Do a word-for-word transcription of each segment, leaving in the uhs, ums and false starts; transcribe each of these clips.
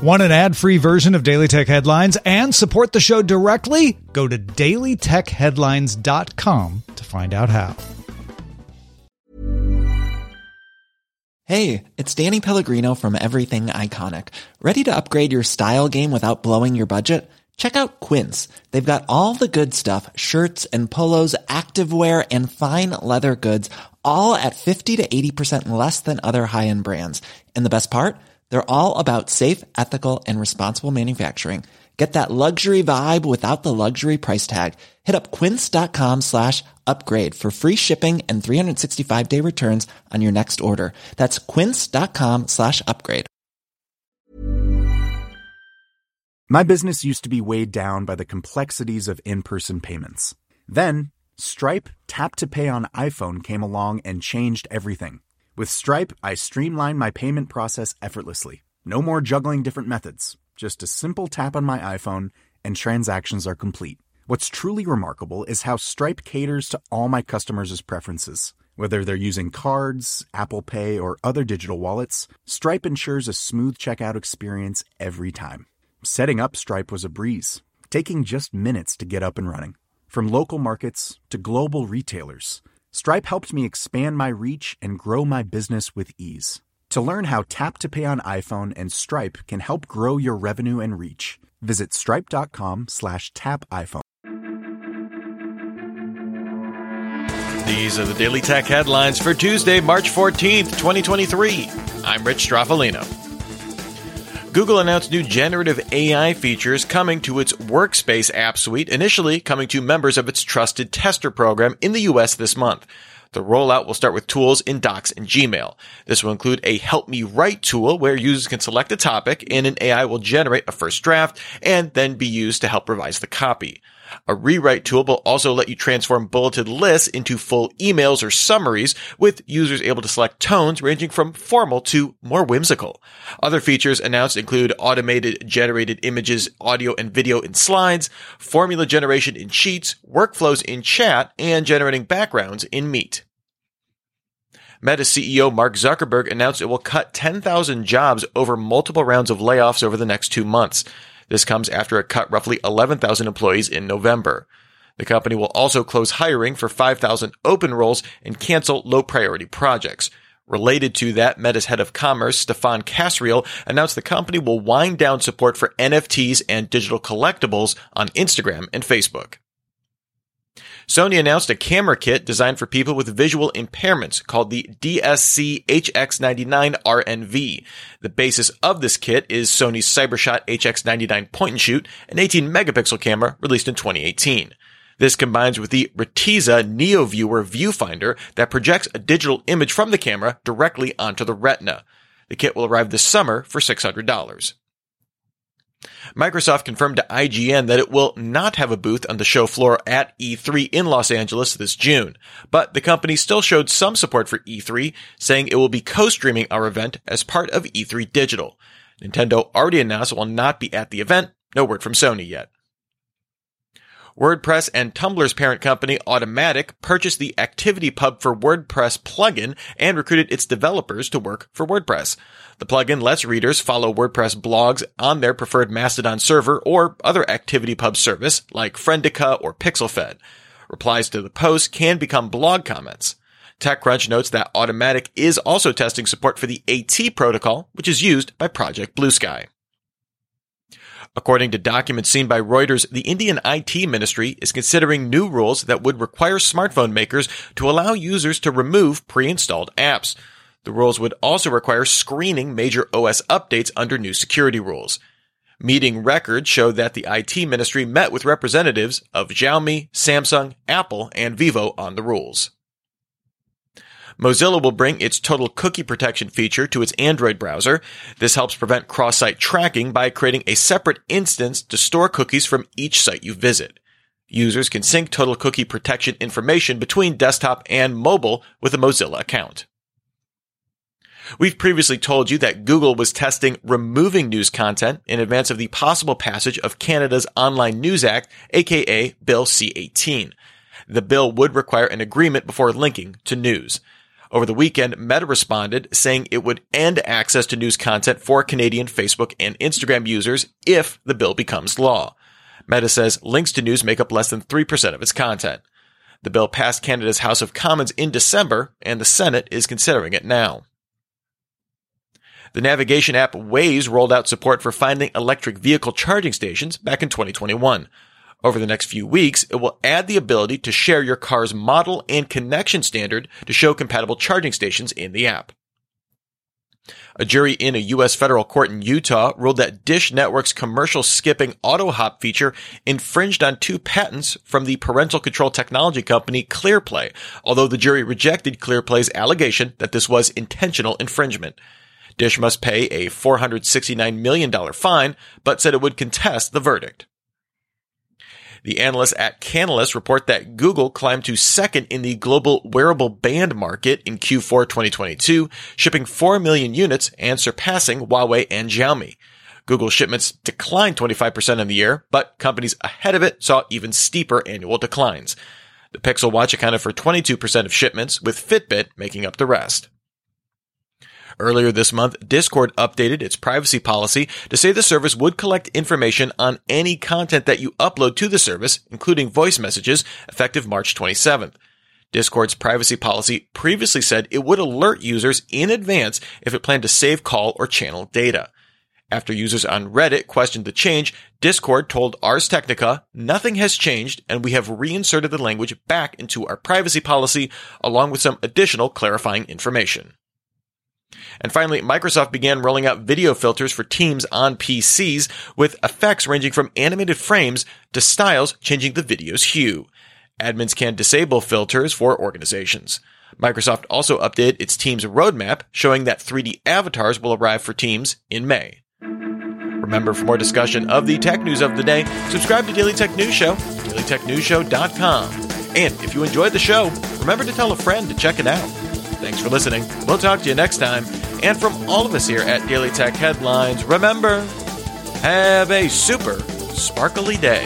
Want an ad-free version of Daily Tech Headlines and support the show directly? Go to daily tech headlines dot com to find out how. Hey, it's Danny Pellegrino from Everything Iconic. Ready to upgrade your style game without blowing your budget? Check out Quince. They've got all the good stuff, shirts and polos, activewear, and fine leather goods, all at fifty to eighty percent less than other high-end brands. And the best part? They're all about safe, ethical, and responsible manufacturing. Get that luxury vibe without the luxury price tag. Hit up quince.com slash upgrade for free shipping and three sixty-five day returns on your next order. That's quince.com slash upgrade. My business used to be weighed down by the complexities of in-person payments. Then, Stripe Tap to Pay on iPhone came along and changed everything. With Stripe, I streamlined my payment process effortlessly. No more juggling different methods. Just a simple tap on my iPhone and transactions are complete. What's truly remarkable is how Stripe caters to all my customers' preferences. Whether they're using cards, Apple Pay, or other digital wallets, Stripe ensures a smooth checkout experience every time. Setting up Stripe was a breeze, taking just minutes to get up and running. From local markets to global retailers, Stripe helped me expand my reach and grow my business with ease. To learn how Tap to Pay on iPhone and Stripe can help grow your revenue and reach, visit stripe.com slash tap iPhone. These are the Daily Tech headlines for Tuesday, March fourteenth, twenty twenty-three. I'm Rich Straffolino. Google announced new generative A I features coming to its Workspace app suite, initially coming to members of its Trusted Tester program in the U S this month. The rollout will start with tools in Docs and Gmail. This will include a Help Me Write tool where users can select a topic and an A I will generate a first draft and then be used to help revise the copy. A rewrite tool will also let you transform bulleted lists into full emails or summaries, with users able to select tones ranging from formal to more whimsical. Other features announced include automated generated images, audio and video in slides, formula generation in Sheets, workflows in Chat, and generating backgrounds in Meet. Meta C E O Mark Zuckerberg announced it will cut ten thousand jobs over multiple rounds of layoffs over the next two months. This comes after it cut roughly eleven thousand employees in November. The company will also close hiring for five thousand open roles and cancel low-priority projects. Related to that, Meta's head of commerce, Stefan Kasriel, announced the company will wind down support for N F Ts and digital collectibles on Instagram and Facebook. Sony announced a camera kit designed for people with visual impairments called the D S C H X ninety-nine R N V. The basis of this kit is Sony's CyberShot H X ninety-nine point-and-shoot, an eighteen megapixel camera released in twenty eighteen. This combines with the Retiza NeoViewer viewfinder that projects a digital image from the camera directly onto the retina. The kit will arrive this summer for six hundred dollars. Microsoft confirmed to I G N that it will not have a booth on the show floor at E three in Los Angeles this June, but the company still showed some support for E three, saying it will be co-streaming our event as part of E three Digital. Nintendo already announced it will not be at the event. No word from Sony yet. WordPress and Tumblr's parent company, Automattic, purchased the ActivityPub for WordPress plugin and recruited its developers to work for WordPress. The plugin lets readers follow WordPress blogs on their preferred Mastodon server or other ActivityPub service like Friendica or PixelFed. Replies to the post can become blog comments. TechCrunch notes that Automattic is also testing support for the AT protocol, which is used by Project Blue Sky. According to documents seen by Reuters, the Indian I T ministry is considering new rules that would require smartphone makers to allow users to remove pre-installed apps. The rules would also require screening major O S updates under new security rules. Meeting records show that the I T ministry met with representatives of Xiaomi, Samsung, Apple, and Vivo on the rules. Mozilla will bring its Total Cookie Protection feature to its Android browser. This helps prevent cross-site tracking by creating a separate instance to store cookies from each site you visit. Users can sync Total Cookie Protection information between desktop and mobile with a Mozilla account. We've previously told you that Google was testing removing news content in advance of the possible passage of Canada's Online News Act, aka Bill C eighteen. The bill would require an agreement before linking to news. Over the weekend, Meta responded, saying it would end access to news content for Canadian Facebook and Instagram users if the bill becomes law. Meta says links to news make up less than three percent of its content. The bill passed Canada's House of Commons in December, and the Senate is considering it now. The navigation app Waze rolled out support for finding electric vehicle charging stations back in twenty twenty-one. Over the next few weeks, it will add the ability to share your car's model and connection standard to show compatible charging stations in the app. A jury in a U S federal court in Utah ruled that Dish Network's commercial skipping auto hop feature infringed on two patents from the parental control technology company ClearPlay, although the jury rejected ClearPlay's allegation that this was intentional infringement. Dish must pay a four hundred sixty-nine million dollars fine, but said it would contest the verdict. The analysts at Canalys report that Google climbed to second in the global wearable band market in Q four twenty twenty-two, shipping four million units and surpassing Huawei and Xiaomi. Google shipments declined twenty-five percent in the year, but companies ahead of it saw even steeper annual declines. The Pixel Watch accounted for twenty-two percent of shipments, with Fitbit making up the rest. Earlier this month, Discord updated its privacy policy to say the service would collect information on any content that you upload to the service, including voice messages, effective March twenty-seventh. Discord's privacy policy previously said it would alert users in advance if it planned to save call or channel data. After users on Reddit questioned the change, Discord told Ars Technica, "Nothing has changed, and we have reinserted the language back into our privacy policy, along with some additional clarifying information." And finally, Microsoft began rolling out video filters for Teams on P Cs, with effects ranging from animated frames to styles changing the video's hue. Admins can disable filters for organizations. Microsoft also updated its Teams roadmap, showing that three D avatars will arrive for Teams in May. Remember, for more discussion of the tech news of the day, subscribe to Daily Tech News Show, daily tech news show dot com. And if you enjoyed the show, remember to tell a friend to check it out. Thanks for listening. We'll talk to you next time. And from all of us here at Daily Tech Headlines, remember, have a super sparkly day.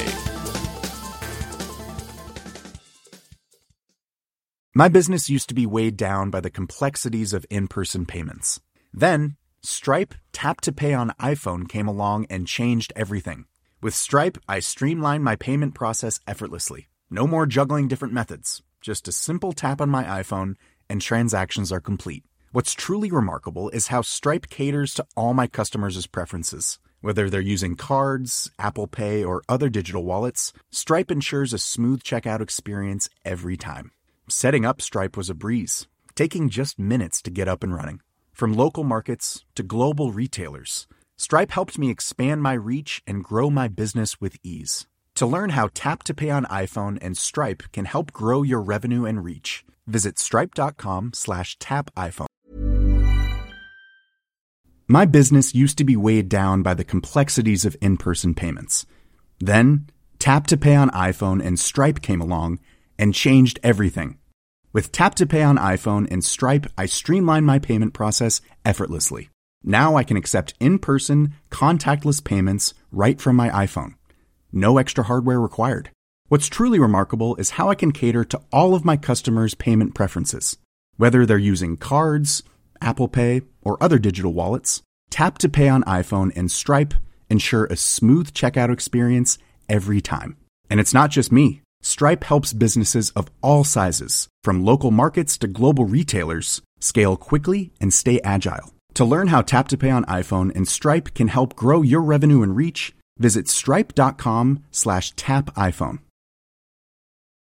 My business used to be weighed down by the complexities of in-person payments. Then, Stripe Tap to Pay on iPhone came along and changed everything. With Stripe, I streamlined my payment process effortlessly. No more juggling different methods. Just a simple tap on my iPhone and transactions are complete. What's truly remarkable is how Stripe caters to all my customers' preferences. Whether they're using cards, Apple Pay, or other digital wallets, Stripe ensures a smooth checkout experience every time. Setting up Stripe was a breeze, taking just minutes to get up and running. From local markets to global retailers, Stripe helped me expand my reach and grow my business with ease. To learn how Tap to Pay on iPhone and Stripe can help grow your revenue and reach, visit stripe.com slash tap iPhone. My business used to be weighed down by the complexities of in-person payments. Then, Tap to Pay on iPhone and Stripe came along and changed everything. With Tap to Pay on iPhone and Stripe, I streamlined my payment process effortlessly. Now I can accept in-person, contactless payments right from my iPhone. No extra hardware required. What's truly remarkable is how I can cater to all of my customers' payment preferences. Whether they're using cards, Apple Pay, or other digital wallets, Tap to Pay on iPhone and Stripe ensure a smooth checkout experience every time. And it's not just me. Stripe helps businesses of all sizes, from local markets to global retailers, scale quickly and stay agile. To learn how Tap to Pay on iPhone and Stripe can help grow your revenue and reach, visit stripe.com slash tap iPhone.